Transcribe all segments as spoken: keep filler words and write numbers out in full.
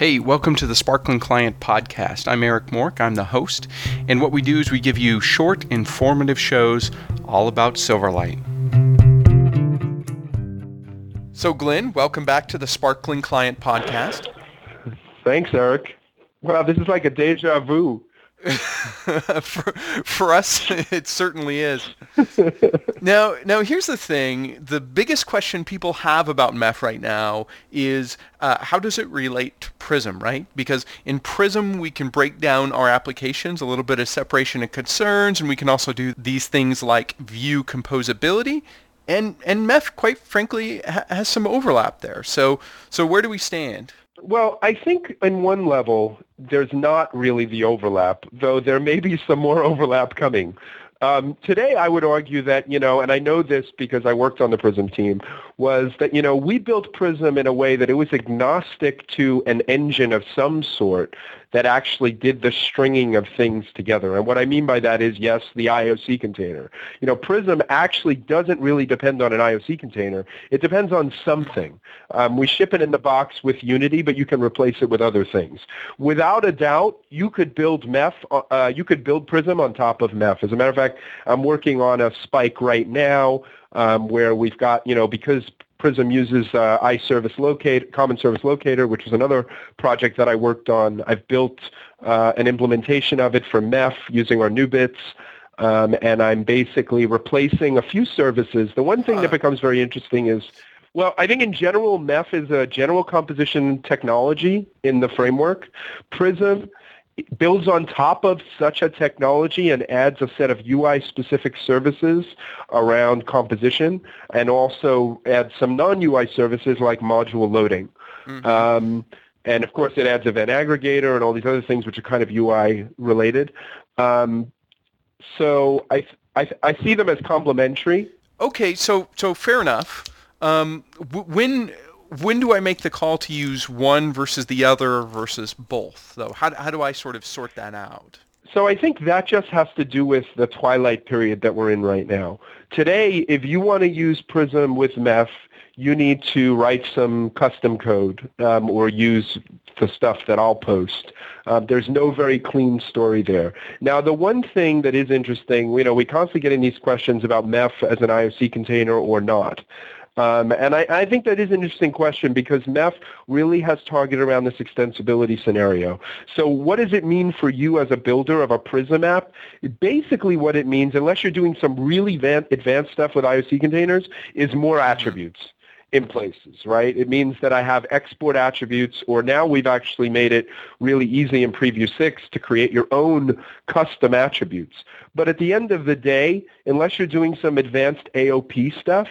Hey, welcome to the Sparkling Client Podcast. I'm Eric Mork, I'm the host, and what we do is we give you short, informative shows all about Silverlight. So Glenn, welcome back to the Sparkling Client Podcast. Thanks, Eric. Wow, this is like a deja vu. for, for us, it certainly is. Now, now here's the thing. The biggest question people have about M E F right now is uh, how does it relate to Prism, right? Because in Prism, we can break down our applications, a little bit of separation of concerns, and we can also do these things like view composability. And, and M E F, quite frankly, ha- has some overlap there. So, so where do we stand? Well, I think in one level, there's not really the overlap, though there may be some more overlap coming. Um, today, I would argue that, you know, and I know this because I worked on the Prism team, was that, you know, we built Prism in a way that it was agnostic to an engine of some sort that actually did the stringing of things together. And what I mean by that is, yes, the I O C container. You know, Prism actually doesn't really depend on an I O C container. It depends on something. Um, we ship it in the box with Unity, but you can replace it with other things. Without a doubt, you could build M E F, uh, you could build Prism on top of M E F. As a matter of fact, I'm working on a spike right now um, where we've got, you know, because Prism uses uh, iService Locate, Common Service Locator, which is another project that I worked on. I've built uh, an implementation of it for M E F using our NuBits, um, and I'm basically replacing a few services. The one thing that becomes very interesting is, well, I think in general, M E F is a general composition technology in the framework. Prism builds on top of such a technology and adds a set of U I-specific services around composition and also adds some non-U I services like module loading. Mm-hmm. Um, and, of course, it adds event aggregator and all these other things which are kind of U I-related. Um, so I, I, I see them as complementary. Okay, so so fair enough. Um, w- when... When do I make the call to use one versus the other versus both, though? How, how do I sort of sort that out? So I think that just has to do with the twilight period that we're in right now. Today, if you want to use Prism with M E F, you need to write some custom code um, or use the stuff that I'll post. Uh, there's no very clean story there. Now, the one thing that is interesting, you know, we constantly get in these questions about M E F as an I O C container or not. Um, and I, I think that is an interesting question because M E F really has targeted around this extensibility scenario. So what does it mean for you as a builder of a Prism app? Basically what it means, unless you're doing some really advanced stuff with I O C containers, is more attributes in places, right? It means that I have export attributes, or now we've actually made it really easy in Preview six to create your own custom attributes. But at the end of the day, unless you're doing some advanced A O P stuff,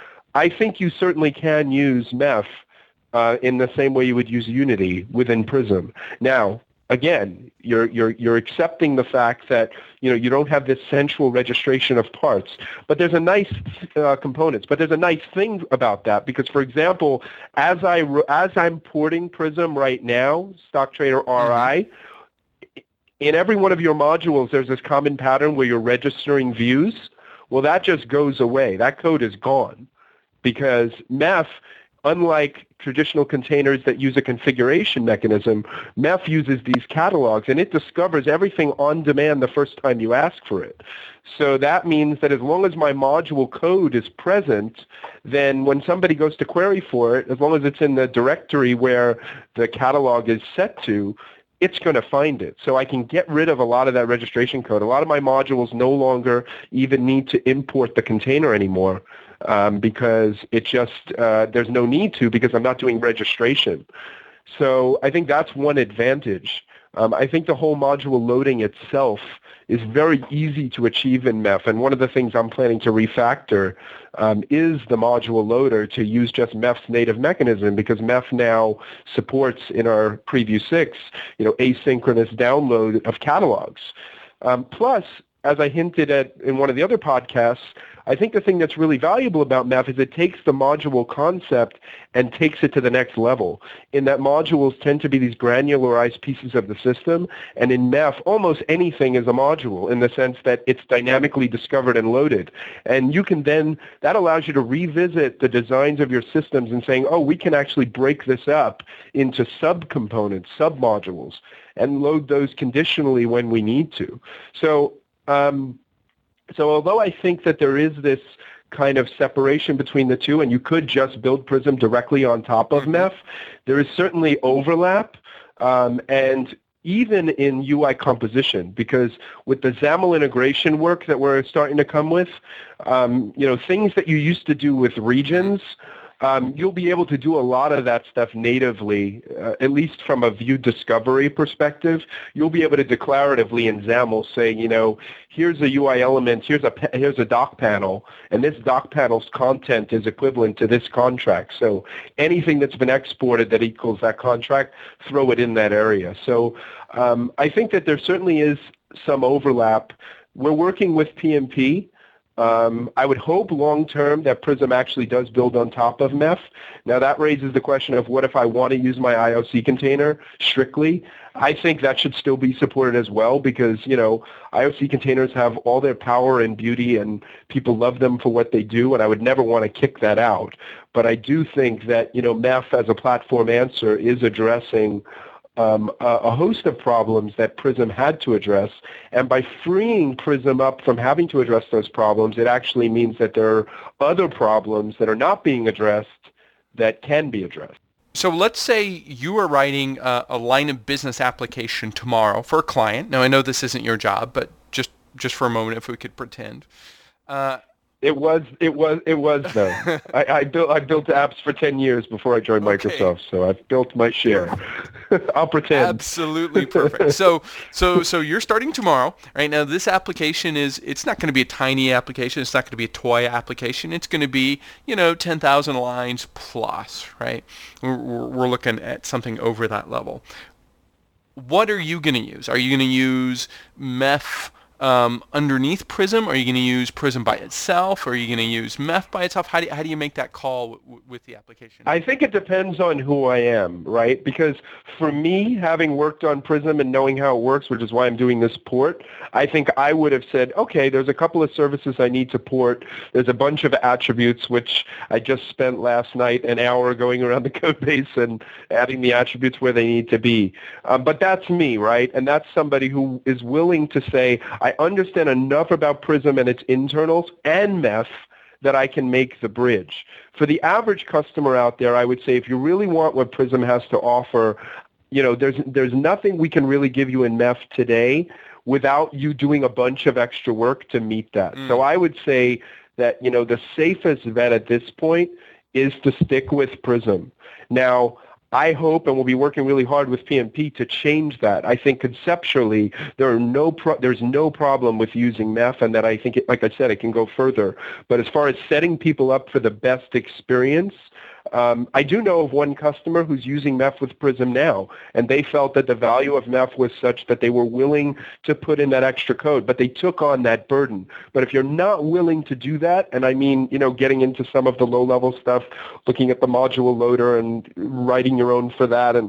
I think you certainly can use M E F uh, in the same way you would use Unity within Prism. Now, again, you're you're you're accepting the fact that you know you don't have this central registration of parts, but there's a nice uh, components. But there's a nice thing about that because, for example, as I as I'm porting Prism right now, StockTrader R I. Mm-hmm. In every one of your modules, there's this common pattern where you're registering views. Well, that just goes away. That code is gone. Because M E F, unlike traditional containers that use a configuration mechanism, M E F uses these catalogs, and it discovers everything on demand the first time you ask for it. So that means that as long as my module code is present, then when somebody goes to query for it, as long as it's in the directory where the catalog is set to, it's going to find it. So I can get rid of a lot of that registration code. A lot of my modules no longer even need to import the container anymore. Um, because it just, uh, there's no need to because I'm not doing registration. So I think that's one advantage. Um, I think the whole module loading itself is very easy to achieve in M E F. And one of the things I'm planning to refactor um, is the module loader to use just M E F's native mechanism because M E F now supports in our Preview six, you know, asynchronous download of catalogs. Um, plus, as I hinted at in one of the other podcasts, I think the thing that's really valuable about M E F is it takes the module concept and takes it to the next level. In that modules tend to be these granularized pieces of the system, and in M E F, almost anything is a module in the sense that it's dynamically discovered and loaded. And you can then, that allows you to revisit the designs of your systems and saying, oh, we can actually break this up into subcomponents, submodules, and load those conditionally when we need to. So, um, So although I think that there is this kind of separation between the two, and you could just build Prism directly on top of M E F, there is certainly overlap, um, and even in U I composition, because with the XAML integration work that we're starting to come with, um, you know, things that you used to do with regions, Um, you'll be able to do a lot of that stuff natively, uh, at least from a view discovery perspective. You'll be able to declaratively in XAML say, you know, here's a U I element, here's a here's a doc panel, and this doc panel's content is equivalent to this contract. So anything that's been exported that equals that contract, throw it in that area. So um, I think that there certainly is some overlap. We're working with P M P. Um, I would hope long-term that Prism actually does build on top of M E F. Now, that raises the question of what if I want to use my I O C container strictly? I think that should still be supported as well because, you know, I O C containers have all their power and beauty and people love them for what they do, and I would never want to kick that out. But I do think that, you know, M E F as a platform answer is addressing Um, a, a host of problems that Prism had to address, and by freeing Prism up from having to address those problems, it actually means that there are other problems that are not being addressed that can be addressed. So let's say you are writing a, a line of business application tomorrow for a client. Now, I know this isn't your job, but just, just for a moment, if we could pretend. Uh, It was, it was, it was though. I, I built, I built apps for ten years before I joined okay. Microsoft, so I've built my share. I'll pretend. Absolutely perfect. So, so, so you're starting tomorrow, right? Now, this application is, it's not going to be a tiny application. It's not going to be a toy application. It's going to be, you know, ten thousand lines plus, right? We're, we're looking at something over that level. What are you going to use? Are you going to use M E F Um, underneath Prism? Are you going to use Prism by itself? Or are you going to use M E F by itself? How do you, how do you make that call w- with the application? I think it depends on who I am, right? Because for me, having worked on Prism and knowing how it works, which is why I'm doing this port, I think I would have said, okay, there's a couple of services I need to port. There's a bunch of attributes, which I just spent last night an hour going around the code base and adding the attributes where they need to be. Um, but that's me, right? And that's somebody who is willing to say, I understand enough about Prism and its internals and M E F that I can make the bridge. For the average customer out there, I would say if you really want what Prism has to offer, you know, there's there's nothing we can really give you in M E F today without you doing a bunch of extra work to meet that. Mm. So I would say that, you know, the safest bet at this point is to stick with Prism. Now, I hope, and we'll be working really hard with P M P to change that. I think conceptually there are no pro- there's no problem with using M E F, and that I think, it, like I said, it can go further. But as far as setting people up for the best experience, um, I do know of one customer who's using M E F with Prism now, and they felt that the value of M E F was such that they were willing to put in that extra code, but they took on that burden. But if you're not willing to do that, and I mean, you know, getting into some of the low-level stuff, looking at the module loader and writing your own for that, and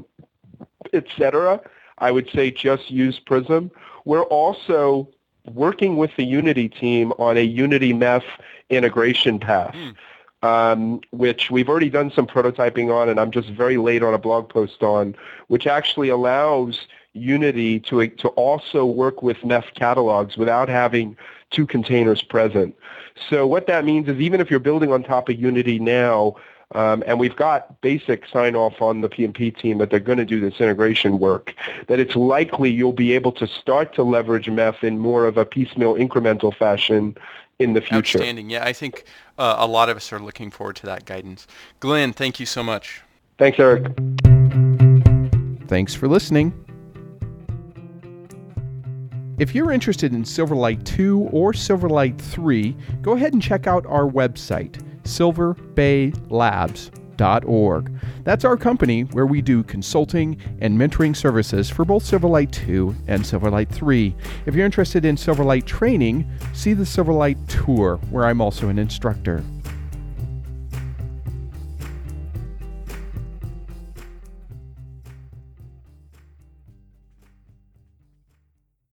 et cetera, I would say just use Prism. We're also working with the Unity team on a Unity M E F integration path. Mm. Um, which we've already done some prototyping on, and I'm just very late on a blog post on, which actually allows Unity to to also work with M E F catalogs without having two containers present. So what that means is even if you're building on top of Unity now, um, and we've got basic sign-off on the P M P team that they're going to do this integration work, that it's likely you'll be able to start to leverage M E F in more of a piecemeal, incremental fashion in the future. Outstanding. Yeah, I think uh, a lot of us are looking forward to that guidance. Glenn, thank you so much. Thanks, Eric. Thanks for listening. If you're interested in Silverlight two or Silverlight three, go ahead and check out our website, silver bay labs dot org. That's our company where we do consulting and mentoring services for both Silverlight two and Silverlight three. If you're interested in Silverlight training, see the Silverlight Tour, where I'm also an instructor.